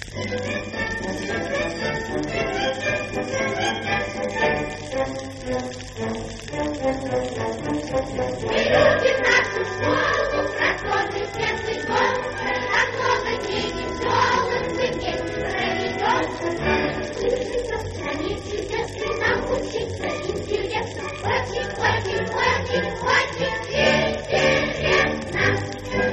Любит нашу школу, просторный светлый дом, так много денег, золот мы вместе проведем. Слышится в стране чудесный, нам учиться интересно, очень, очень, очень, очень интересно.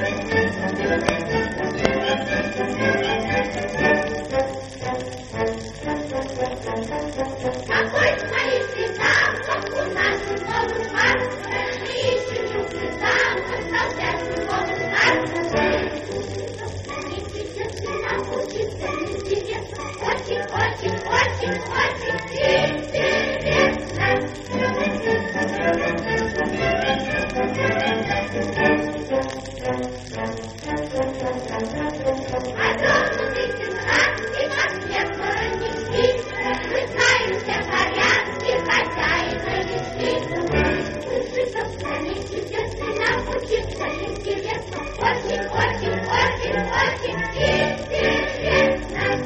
Какой смотрите замок у нас новый парк, ищем крупный замок, солдатский новый парк. Они чудесный, нам учиться интересно, очень, очень, очень, очень интересно. Огромный тетрадь и конфет воротнички, мы знаем все порядки хозяина вещей. Слышится в стране чудесный, нам учиться интересно, очень, очень, очень, очень интересно.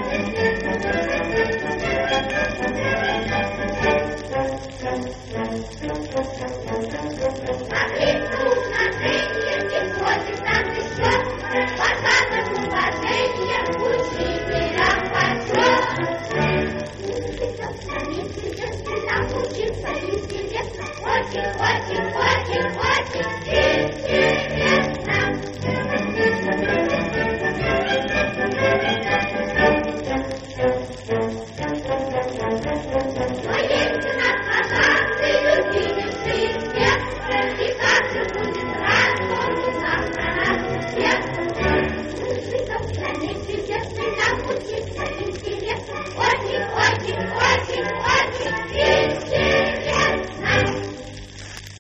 Таблицу умножения не ходит нам еще, показать уважение учителям почет. Слышится в стране чудесный, нам учиться интересно, очень, очень, очень, очень интересно. Но есть у нас богатый, любимейший всех, и как же будет рад, он нам про нас всех. Слышится в стране чудесный, нам учиться интересно,